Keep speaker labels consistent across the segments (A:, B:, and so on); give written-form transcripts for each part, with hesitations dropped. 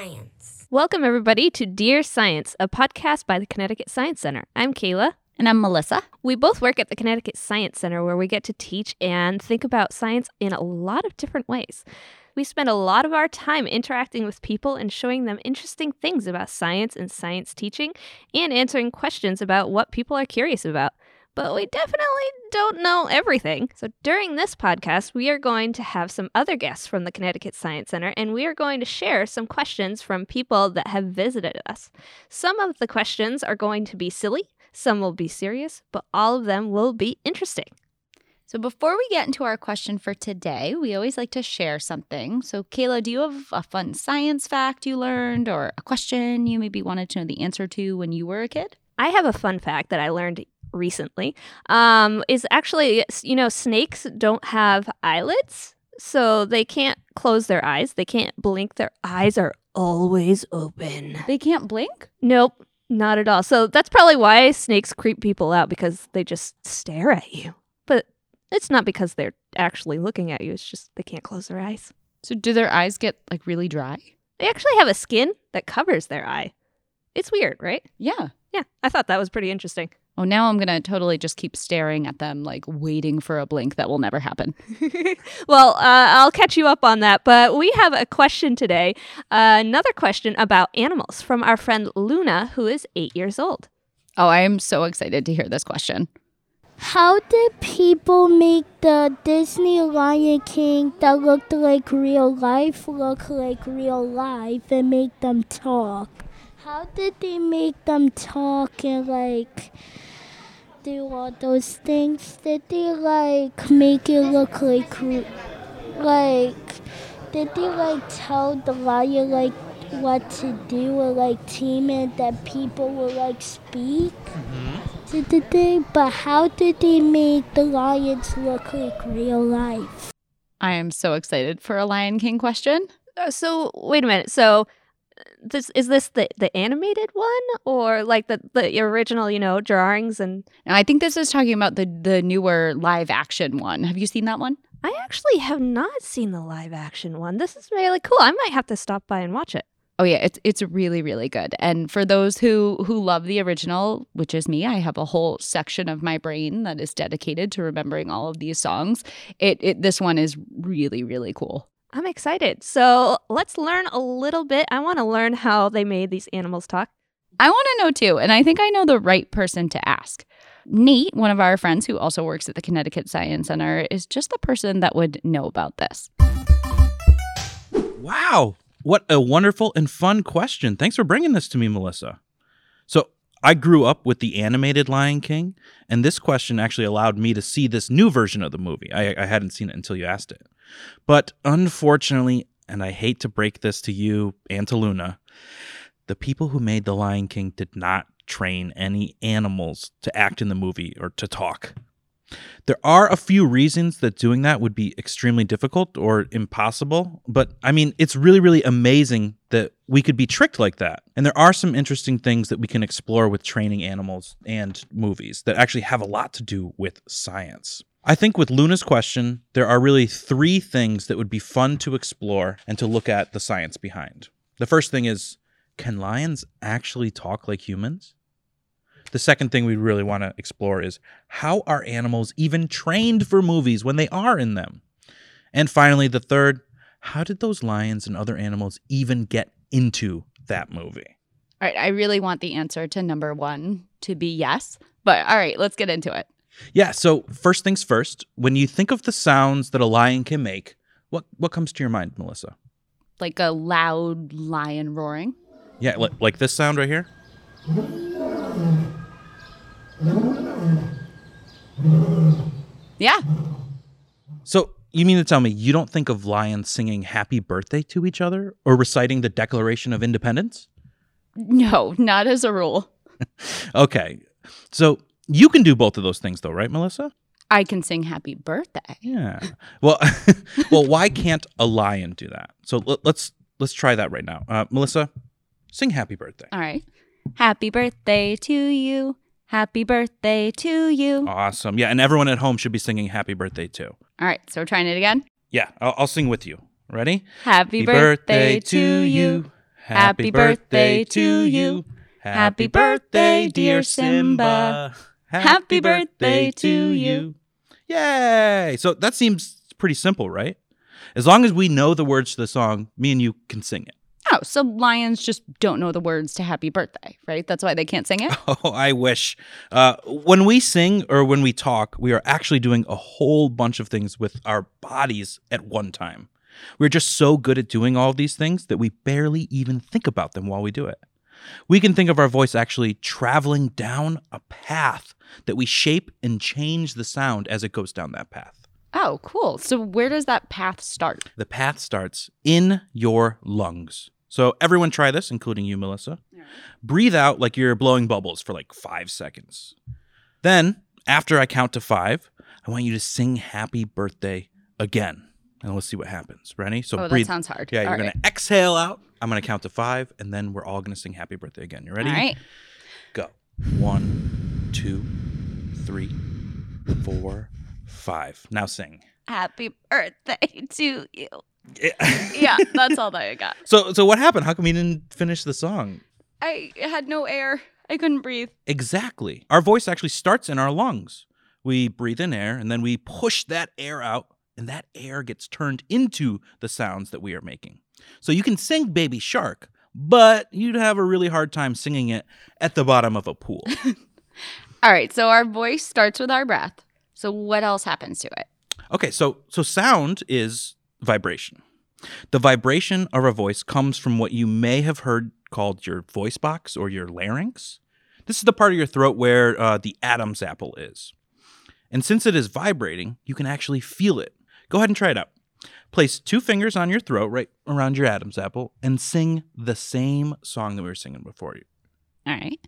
A: Science.
B: Welcome, everybody, to Dear Science, a podcast by the Connecticut Science Center. I'm Kayla.
C: And I'm Melissa.
B: We both work at the Connecticut Science Center, where we get to teach and think about science in a lot of different ways. We spend a lot of our time interacting with people and showing them interesting things about science and science teaching, and answering questions about what people are curious about. But we definitely don't know everything. So during this podcast, we are going to have some other guests from the Connecticut Science Center, and we are going to share some questions from people that have visited us. Some of the questions are going to be silly, some will be serious, but all of them will be interesting.
C: So before we get into our question for today, we always like to share something. So Kayla, do you have a fun science fact you learned or a question you maybe wanted to know the answer to when you were a kid?
B: I have a fun fact that I learned recently, is actually, snakes don't have eyelids, so they can't close their eyes. They can't blink. Their eyes are always open.
C: They can't blink?
B: Nope, not at all. So that's probably why snakes creep people out, because they just stare at you. But it's not because they're actually looking at you. It's just they can't close their eyes.
C: So do their eyes get really dry?
B: They actually have a skin that covers their eye. It's weird, right?
C: Yeah.
B: Yeah, I thought that was pretty interesting.
C: Oh, now I'm going to totally just keep staring at them, waiting for a blink that will never happen.
B: Well, I'll catch you up on that. But we have a question today, another question about animals from our friend Luna, who is 8 years old.
C: Oh, I am so excited to hear this question.
D: How did people make the Disney Lion King that looked like real life look like real life and make them talk? How did they make them talk and do all those things? Did they make it look like did they tell the lion what to do or team it that people would speak? Mm-hmm. Did they? But how did they make the lions look like real life?
C: I am so excited for a Lion King question.
B: So wait a minute. So is this the animated one, or the original, drawings? And
C: I think this is talking about the newer live action one. Have you seen that one?
B: I actually have not seen the live action one. This is really cool. I might have to stop by and watch it.
C: Oh yeah, it's really, really good. And for those who love the original, which is me, I have a whole section of my brain that is dedicated to remembering all of these songs. This one is really, really cool.
B: I'm excited. So let's learn a little bit. I want to learn how they made these animals talk.
C: I want to know too, and I think I know the right person to ask. Nate, one of our friends who also works at the Connecticut Science Center, is just the person that would know about this.
E: Wow. What a wonderful and fun question. Thanks for bringing this to me, Melissa. So I grew up with the animated Lion King, and this question actually allowed me to see this new version of the movie. I hadn't seen it until you asked it. But unfortunately, and I hate to break this to you and to Luna, the people who made The Lion King did not train any animals to act in the movie or to talk. There are a few reasons that doing that would be extremely difficult or impossible, but it's really, really amazing that we could be tricked like that. And there are some interesting things that we can explore with training animals and movies that actually have a lot to do with science. I think with Luna's question, there are really 3 things that would be fun to explore and to look at the science behind. The first thing is, can lions actually talk like humans? The second thing we really want to explore is, how are animals even trained for movies when they are in them? And finally, the third, how did those lions and other animals even get into that movie?
C: All right, I really want the answer to number 1 to be yes, but all right, let's get into it.
E: Yeah, so first things first, when you think of the sounds that a lion can make, what comes to your mind, Melissa?
C: Like a loud lion roaring?
E: Yeah, like this sound right here?
C: Yeah.
E: So you mean to tell me you don't think of lions singing happy birthday to each other or reciting the Declaration of Independence?
C: No, not as a rule.
E: Okay, so you can do both of those things though, right, Melissa?
C: I can sing happy birthday.
E: Yeah. Well, why can't a lion do that? So let's try that right now. Melissa, sing happy birthday.
C: All right. Happy birthday to you. Happy birthday to you.
E: Awesome. Yeah, and everyone at home should be singing happy birthday too.
C: All right, so we're trying it again?
E: Yeah, I'll sing with you. Ready?
C: Happy birthday to you. Happy birthday to you. Happy birthday, dear Simba. Happy birthday to you.
E: Yay! So that seems pretty simple, right? As long as we know the words to the song, me and you can sing it.
C: Oh, so lions just don't know the words to happy birthday, right? That's why they can't sing it?
E: Oh, I wish. When we sing or when we talk, we are actually doing a whole bunch of things with our bodies at one time. We're just so good at doing all of these things that we barely even think about them while we do it. We can think of our voice actually traveling down a path that we shape and change the sound as it goes down that path.
C: Oh, cool. So where does that path start?
E: The path starts in your lungs. So everyone try this, including you, Melissa. Yeah. Breathe out like you're blowing bubbles for like 5 seconds. Then, after I count to 5, I want you to sing happy birthday again. And let's see what happens. Ready? So breathe.
C: That sounds hard.
E: Yeah, you're going to exhale out. I'm going to count to 5, and then we're all going to sing happy birthday again. You ready?
C: All right.
E: Go. 1, 2, 3, 4, 5. Now sing.
C: Happy birthday to you. Yeah, that's all that I got.
E: So what happened? How come you didn't finish the song?
C: I had no air. I couldn't breathe.
E: Exactly. Our voice actually starts in our lungs. We breathe in air, and then we push that air out, and that air gets turned into the sounds that we are making. So you can sing Baby Shark, but you'd have a really hard time singing it at the bottom of a pool.
C: All right, so our voice starts with our breath. So what else happens to it?
E: Okay, so sound is vibration. The vibration of our voice comes from what you may have heard called your voice box or your larynx. This is the part of your throat where the Adam's apple is. And since it is vibrating, you can actually feel it. Go ahead and try it out. Place 2 fingers on your throat right around your Adam's apple and sing the same song that we were singing before you.
C: All right.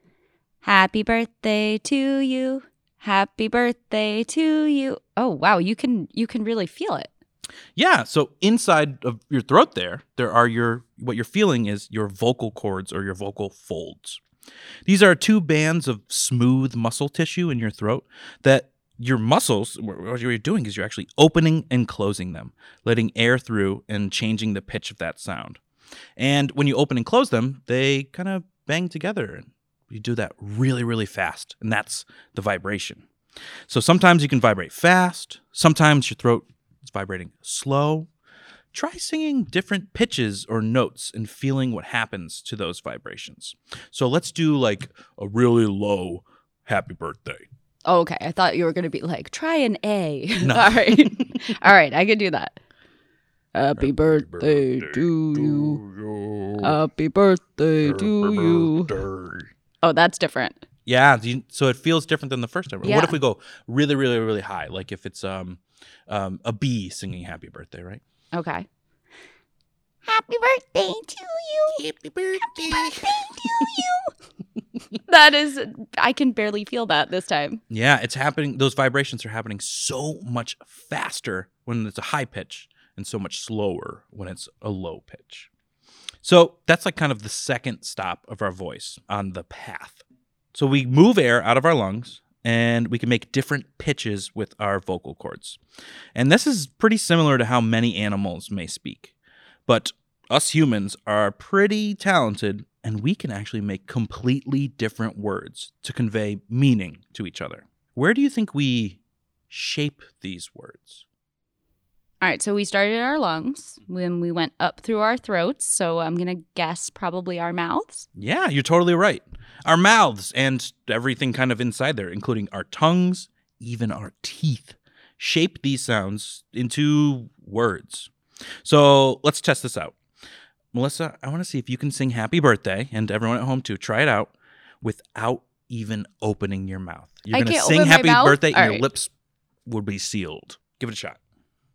C: Happy birthday to you. Happy birthday to you. Oh, wow. You can really feel it.
E: Yeah. So inside of your throat there are what you're feeling is your vocal cords or your vocal folds. These are 2 bands of smooth muscle tissue in your throat that your muscles, what you're doing is you're actually opening and closing them, letting air through and changing the pitch of that sound. And when you open and close them, they kind of bang together. And you do that really, really fast. And that's the vibration. So sometimes you can vibrate fast. Sometimes your throat is vibrating slow. Try singing different pitches or notes and feeling what happens to those vibrations. So let's do like a really low happy birthday.
C: Oh, okay. I thought you were going to be like, try an A.
E: No.
C: All right. All right. I can do that. Happy birthday to you. Happy birthday to you. Oh, that's different.
E: Yeah. So it feels different than the first time.
C: Yeah.
E: What if we go really, really, really high? Like if it's a bee singing happy birthday, right?
C: Okay.
D: Happy birthday to you.
E: Happy birthday.
D: Happy birthday to you.
C: That is, I can barely feel that this time.
E: Yeah, it's happening. Those vibrations are happening so much faster when it's a high pitch and so much slower when it's a low pitch. So that's like kind of the second stop of our voice on the path. So we move air out of our lungs and we can make different pitches with our vocal cords. And this is pretty similar to how many animals may speak. But us humans are pretty talented, and we can actually make completely different words to convey meaning to each other. Where do you think we shape these words?
C: All right, so we started in our lungs when we went up through our throats. So I'm going to guess probably our mouths.
E: Yeah, you're totally right. Our mouths and everything kind of inside there, including our tongues, even our teeth, shape these sounds into words. So let's test this out. Melissa, I want to see if you can sing happy birthday, and everyone at home too. Try it out without even opening your mouth. You're going to sing happy birthday and your lips would be sealed. Give it a shot.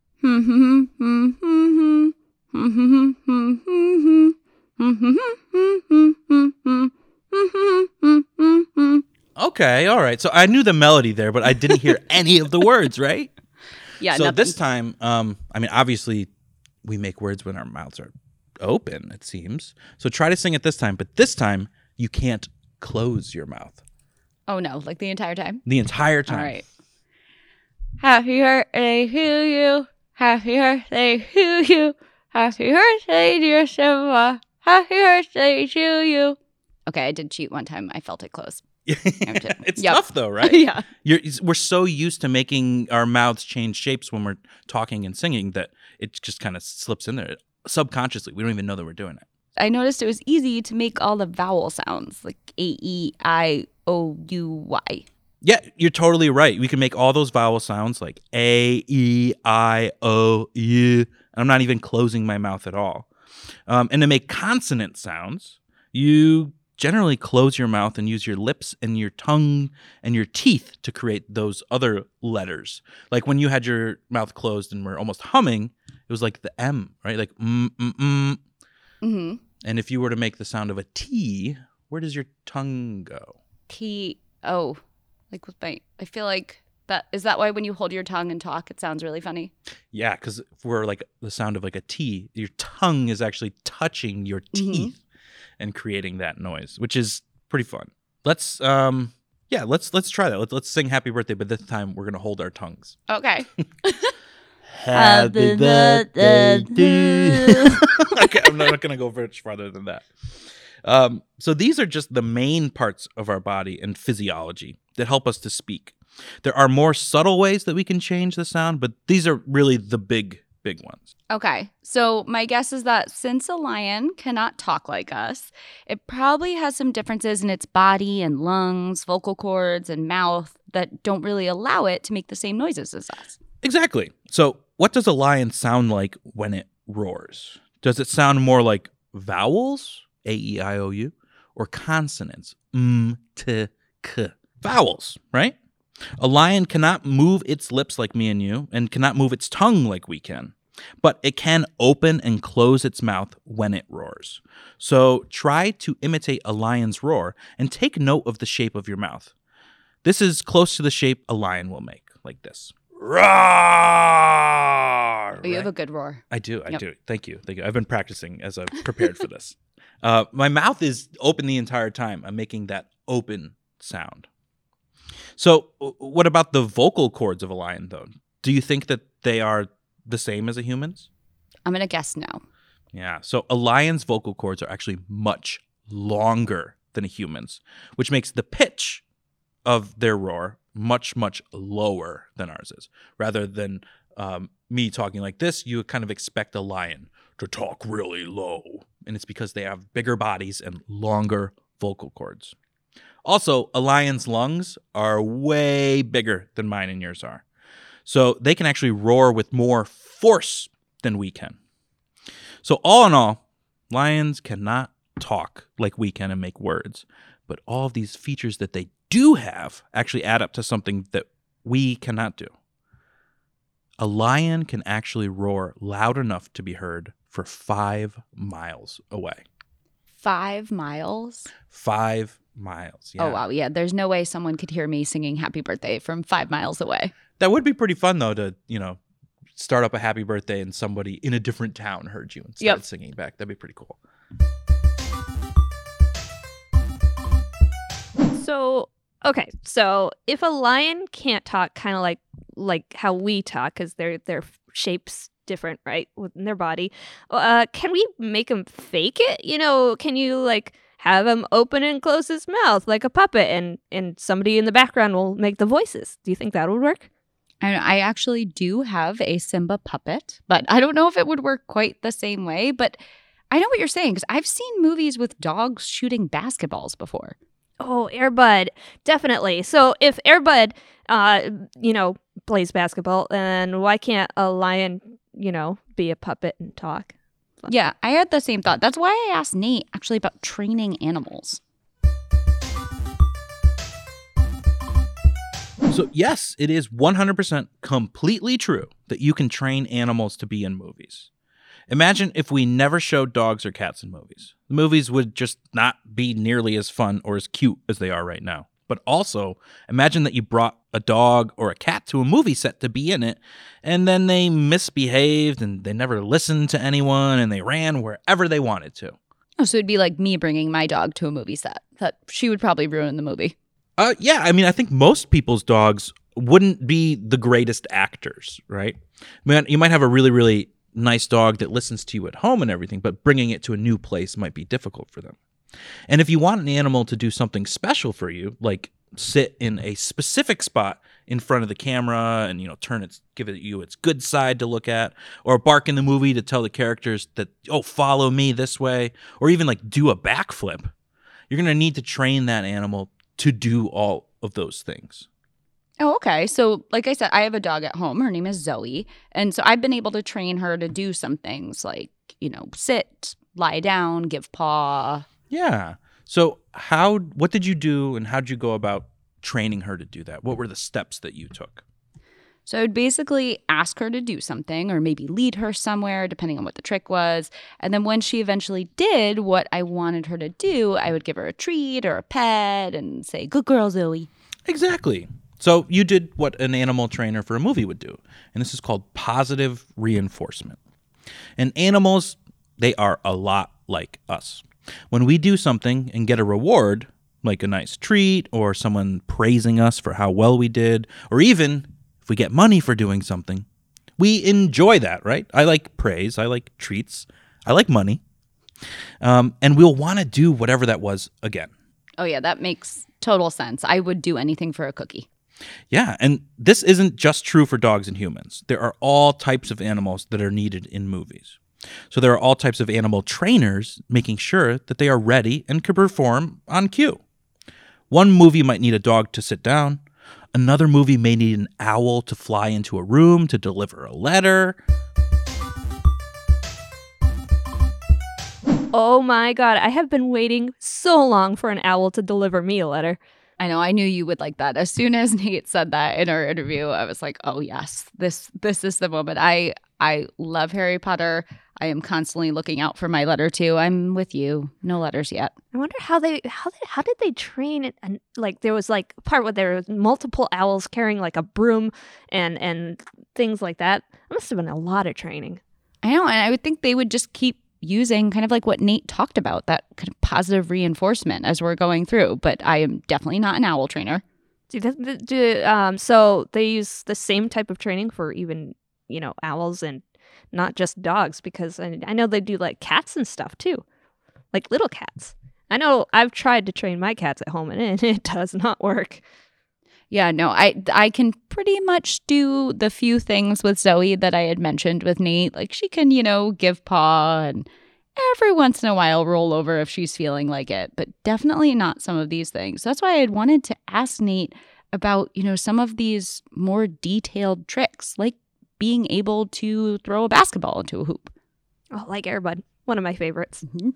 E: Okay, all right. So I knew the melody there, but I didn't hear any of the words, right?
C: Yeah.
E: So this time, obviously we make words when our mouths are open, it seems. So try to sing it this time, but this time you can't close your mouth.
C: Oh, no, like the entire time?
E: The entire time.
C: All right. Happy birthday to you. Happy birthday to you. Happy birthday, dear Simba. Happy birthday to you. Okay, I did cheat one time. I felt it close.
E: It's
C: Yep.
E: tough though, right?
C: Yeah.
E: We're so used to making our mouths change shapes when we're talking and singing that it just kind of slips in there subconsciously. We don't even know that we're doing it.
C: I noticed it was easy to make all the vowel sounds like A-E-I-O-U-Y.
E: Yeah, you're totally right. We can make all those vowel sounds like A, E, I, O, U. I'm not even closing my mouth at all. And to make consonant sounds, you generally close your mouth and use your lips and your tongue and your teeth to create those other letters. Like when you had your mouth closed and were almost humming, it was like the M, right? Like
C: Mm-hmm.
E: And if you were to make the sound of a T, where does your tongue go?
C: T-O. Like with my, I feel like that, is that why when you hold your tongue and talk, it sounds really funny?
E: Yeah, because for like the sound of like a T, your tongue is actually touching your teeth and creating that noise, which is pretty fun. Let's try that. Let's sing Happy Birthday, but this time we're gonna hold our tongues.
C: Okay.
E: Happy birthday to you. Okay, I'm not gonna go much farther than that. So these are just the main parts of our body and physiology that help us to speak. There are more subtle ways that we can change the sound, but these are really the big ones.
C: Okay. So my guess is that since a lion cannot talk like us, it probably has some differences in its body and lungs, vocal cords, and mouth that don't really allow it to make the same noises as us.
E: Exactly. So what does a lion sound like when it roars? Does it sound more like vowels, A-E-I-O-U, or consonants, T, K? Vowels, right? A lion cannot move its lips like me and you, and cannot move its tongue like we can. But it can open and close its mouth when it roars. So try to imitate a lion's roar and take note of the shape of your mouth. This is close to the shape a lion will make, like this. Roar!
C: Oh, you have a good roar.
E: I do.
C: Yep.
E: Thank you. I've been practicing as I've prepared for this. My mouth is open the entire time. I'm making that open sound. So what about the vocal cords of a lion, though? Do you think that they are the same as a human's?
C: I'm going to guess no.
E: Yeah. So a lion's vocal cords are actually much longer than a human's, which makes the pitch of their roar much, much lower than ours is. Rather than me talking like this, you would kind of expect a lion to talk really low. And it's because they have bigger bodies and longer vocal cords. Also, a lion's lungs are way bigger than mine and yours are. So they can actually roar with more force than we can. So all in all, lions cannot talk like we can and make words. But all of these features that they do have actually add up to something that we cannot do. A lion can actually roar loud enough to be heard for 5 miles away.
C: 5 miles?
E: 5 miles. Yeah.
C: Oh, wow. Yeah. There's no way someone could hear me singing happy birthday from 5 miles away.
E: That would be pretty fun, though, to, start up a happy birthday and somebody in a different town heard you and started singing back. That'd be pretty cool.
B: So if a lion can't talk, kind of like how we talk, because their shape's different, right, within their body, can we make them fake it? Can you have him open and close his mouth like a puppet, and somebody in the background will make the voices? Do you think that would work?
C: I actually do have a Simba puppet, but I don't know if it would work quite the same way. But I know what you're saying, because I've seen movies with dogs shooting basketballs before.
B: Oh, Air Bud, definitely. So if Air Bud, plays basketball, then why can't a lion, be a puppet and talk?
C: Yeah, I had the same thought. That's why I asked Nate actually about training animals.
E: So yes, it is 100% completely true that you can train animals to be in movies. Imagine if we never showed dogs or cats in movies. The movies would just not be nearly as fun or as cute as they are right now. But also, imagine that you brought a dog or a cat to a movie set to be in it, and then they misbehaved and they never listened to anyone and they ran wherever they wanted to.
C: Oh, so it'd be like me bringing my dog to a movie set. That she would probably ruin the movie.
E: Yeah, I think most people's dogs wouldn't be the greatest actors, right? You might have a really, really nice dog that listens to you at home and everything, but bringing it to a new place might be difficult for them. And if you want an animal to do something special for you, like sit in a specific spot in front of the camera and, give it you its good side to look at, or bark in the movie to tell the characters that, oh, follow me this way, or even like do a backflip, you're going to need to train that animal to do all of those things.
C: Oh, okay. So like I said, I have a dog at home. Her name is Zoe. And so I've been able to train her to do some things like, sit, lie down, give paw.
E: Yeah. So what did you do and how did you go about training her to do that? What were the steps that you took?
C: So I would basically ask her to do something or maybe lead her somewhere, depending on what the trick was. And then when she eventually did what I wanted her to do, I would give her a treat or a pet and say, "Good girl, Zoe."
E: Exactly. So you did what an animal trainer for a movie would do. And this is called positive reinforcement. And animals, they are a lot like us. When we do something and get a reward, like a nice treat or someone praising us for how well we did, or even if we get money for doing something, we enjoy that, right? I like praise. I like treats. I like money. And we'll want to do whatever that was again.
C: Oh, yeah, that makes total sense. I would do anything for a cookie.
E: Yeah, and this isn't just true for dogs and humans. There are all types of animals that are needed in movies. So there are all types of animal trainers making sure that they are ready and can perform on cue. One movie might need a dog to sit down. Another movie may need an owl to fly into a room to deliver a letter.
B: Oh my God, I have been waiting so long for an owl to deliver me a letter.
C: I know, I knew you would like that. As soon as Nate said that in our interview, I was like, oh yes, this is the moment. I love Harry Potter. I am constantly looking out for my letter too. I'm with you. No letters yet.
B: I wonder how did they train it? And like there was like a part where there was multiple owls carrying like a broom and things like that. It must have been a lot of training.
C: I know, and I would think they would just keep using kind of like what Nate talked about, that kind of positive reinforcement as we're going through. But I am definitely not an owl trainer.
B: So they use the same type of training for even, owls and not just dogs, because I know they do like cats and stuff too, like little cats. I know I've tried to train my cats at home and it does not work.
C: Yeah, no, I can pretty much do the few things with Zoe that I had mentioned with Nate. Like she can, give paw and every once in a while roll over if she's feeling like it, but definitely not some of these things. That's why I had wanted to ask Nate about, some of these more detailed tricks, like being able to throw a basketball into a hoop.
B: Oh, like Air Bud, one of my favorites.
C: Mm-hmm.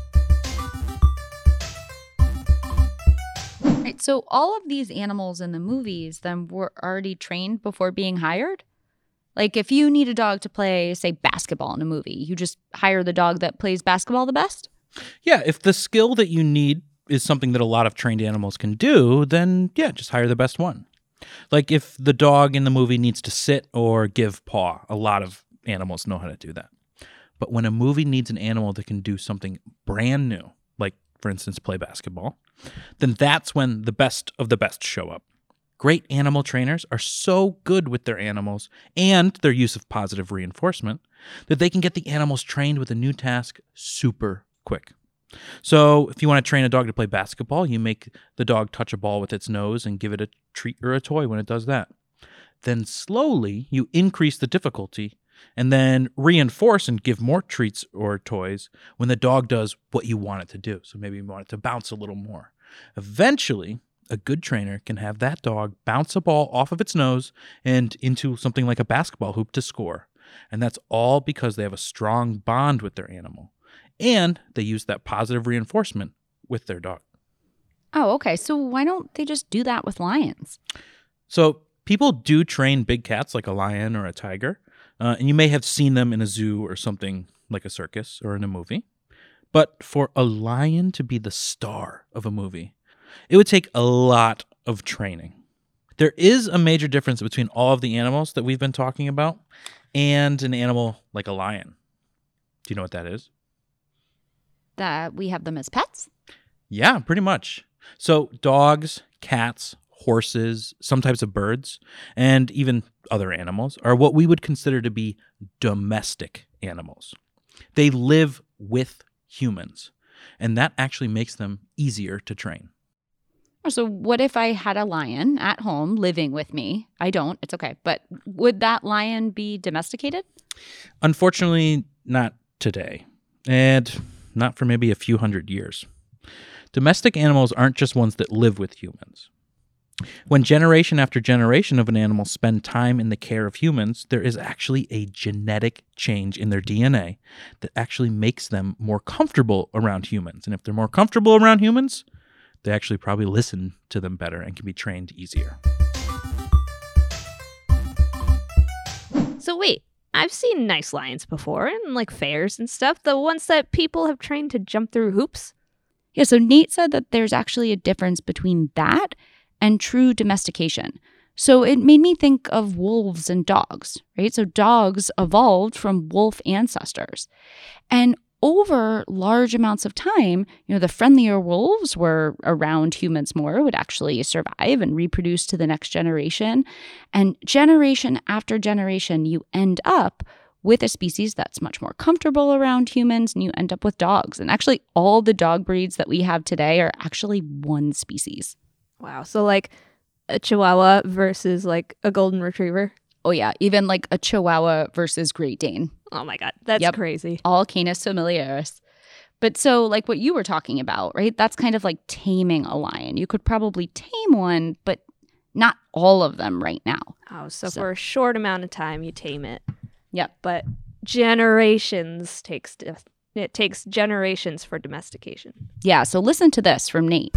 C: Right, so all of these animals in the movies then were already trained before being hired? Like if you need a dog to play, say, basketball in a movie, you just hire the dog that plays basketball the best?
E: Yeah, if the skill that you need is something that a lot of trained animals can do, then yeah, just hire the best one. Like if the dog in the movie needs to sit or give paw, a lot of animals know how to do that. But when a movie needs an animal that can do something brand new, like for instance, play basketball, then that's when the best of the best show up. Great animal trainers are so good with their animals and their use of positive reinforcement that they can get the animals trained with a new task super quick. So if you want to train a dog to play basketball, you make the dog touch a ball with its nose and give it a treat or a toy when it does that. Then slowly you increase the difficulty and then reinforce and give more treats or toys when the dog does what you want it to do. So maybe you want it to bounce a little more. Eventually, a good trainer can have that dog bounce a ball off of its nose and into something like a basketball hoop to score. And that's all because they have a strong bond with their animal. And they use that positive reinforcement with their dog.
C: Oh, okay. So why don't they just do that with lions?
E: So people do train big cats like a lion or a tiger. And you may have seen them in a zoo or something like a circus or in a movie. But for a lion to be the star of a movie, it would take a lot of training. There is a major difference between all of the animals that we've been talking about and an animal like a lion. Do you know what that is?
C: That we have them as pets?
E: Yeah, pretty much. So dogs, cats, horses, some types of birds, and even other animals are what we would consider to be domestic animals. They live with humans, and that actually makes them easier to train.
C: So what if I had a lion at home living with me? I don't. It's okay. But would that lion be domesticated?
E: Unfortunately, not today, and not for maybe a few hundred years. Domestic animals aren't just ones that live with humans. When generation after generation of an animal spend time in the care of humans, there is actually a genetic change in their DNA that actually makes them more comfortable around humans. And if they're more comfortable around humans, they actually probably listen to them better and can be trained easier.
B: So wait, I've seen nice lions before in like fairs and stuff, the ones that people have trained to jump through hoops.
C: Yeah, so Nate said that there's actually a difference between that and true domestication. So it made me think of wolves and dogs, right? So dogs evolved from wolf ancestors. And over large amounts of time, the friendlier wolves were around humans more, would actually survive and reproduce to the next generation. And generation after generation, you end up with a species that's much more comfortable around humans, and you end up with dogs. And actually, all the dog breeds that we have today are actually one species.
B: Wow. So like a Chihuahua versus like a Golden Retriever.
C: Oh, yeah. Even like a Chihuahua versus Great Dane.
B: Oh my God. That's crazy.
C: All Canis familiaris. But so like what you were talking about, right? That's kind of like taming a lion. You could probably tame one, but not all of them right now.
B: Oh, so for a short amount of time, you tame it.
C: Yep.
B: But it takes generations for domestication.
C: Yeah. So listen to this from Nate.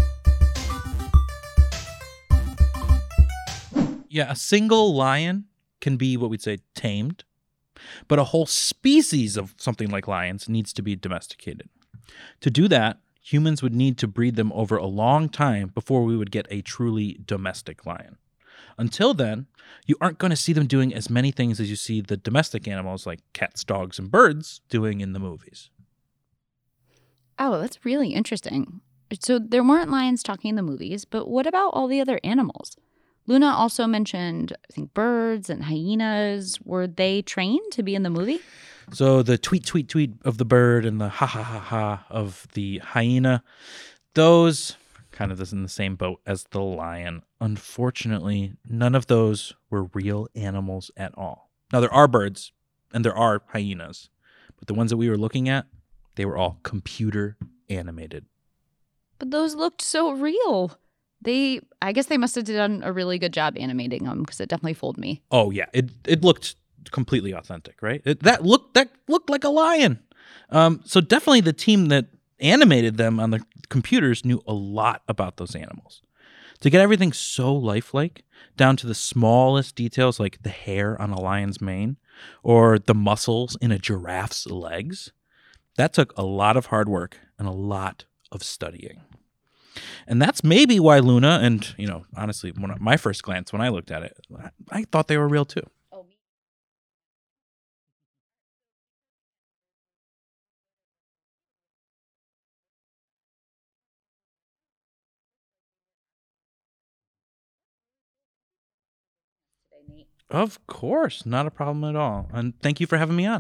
E: Yeah, a single lion can be what we'd say tamed, but a whole species of something like lions needs to be domesticated. To do that, humans would need to breed them over a long time before we would get a truly domestic lion. Until then, you aren't going to see them doing as many things as you see the domestic animals like cats, dogs, and birds doing in the movies.
C: Oh, that's really interesting. So there weren't lions talking in the movies, but what about all the other animals? Luna also mentioned, I think, birds and hyenas. Were they trained to be in the movie?
E: So the tweet, tweet, tweet of the bird and the ha, ha, ha, ha of the hyena, those kind of in the same boat as the lion. Unfortunately, none of those were real animals at all. Now, there are birds and there are hyenas, but the ones that we were looking at, they were all computer animated.
C: But those looked so real. I guess they must have done a really good job animating them because it definitely fooled me.
E: Oh yeah, it looked completely authentic, right? That looked like a lion. So definitely the team that animated them on the computers knew a lot about those animals. To get everything so lifelike, down to the smallest details like the hair on a lion's mane or the muscles in a giraffe's legs, that took a lot of hard work and a lot of studying. And that's maybe why Luna and, honestly, my first glance when I looked at it, I thought they were real too. Of course, not a problem at all. And thank you for having me on.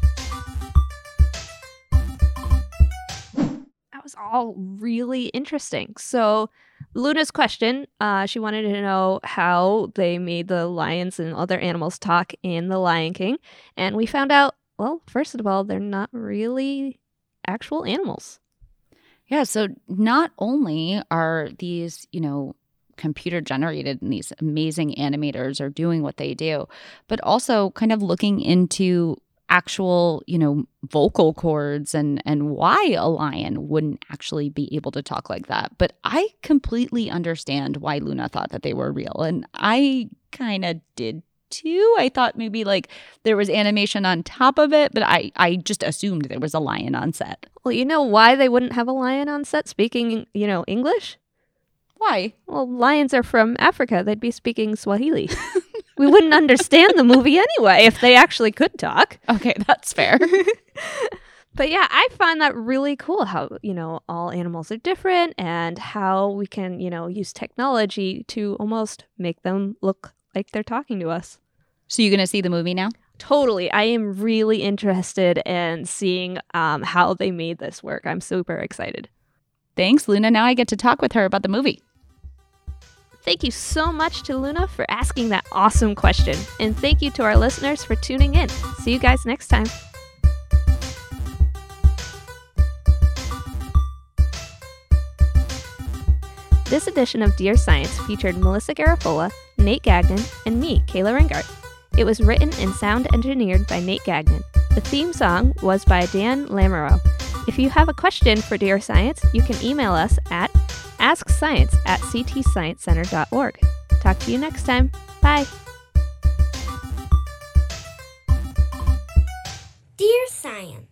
B: That was all really interesting. So Luna's question, she wanted to know how they made the lions and other animals talk in The Lion King. And we found out, well, first of all, they're not really actual animals.
C: Yeah, so not only are these, computer generated and these amazing animators are doing what they do, but also kind of looking into actual, vocal cords and why a lion wouldn't actually be able to talk like that. But I completely understand why Luna thought that they were real. And I kind of did too. I thought maybe like there was animation on top of it, but I just assumed there was a lion on set.
B: Well, you know why they wouldn't have a lion on set speaking, English?
C: Why?
B: Well, lions are from Africa. They'd be speaking Swahili. We wouldn't understand the movie anyway if they actually could talk.
C: Okay, that's fair.
B: But yeah, I find that really cool how, all animals are different and how we can, use technology to almost make them look like they're talking to us.
C: So you're going to see the movie now?
B: Totally. I am really interested in seeing how they made this work. I'm super excited.
C: Thanks, Luna. Now I get to talk with her about the movie.
B: Thank you so much to Luna for asking that awesome question. And thank you to our listeners for tuning in. See you guys next time. This edition of Dear Science featured Melissa Garafola, Nate Gagnon, and me, Kayla Ringart. It was written and sound engineered by Nate Gagnon. The theme song was by Dan Lamoureux. If you have a question for Dear Science, you can email us at askscience@ctsciencecenter.org. Talk to you next time. Bye.
A: Dear Science.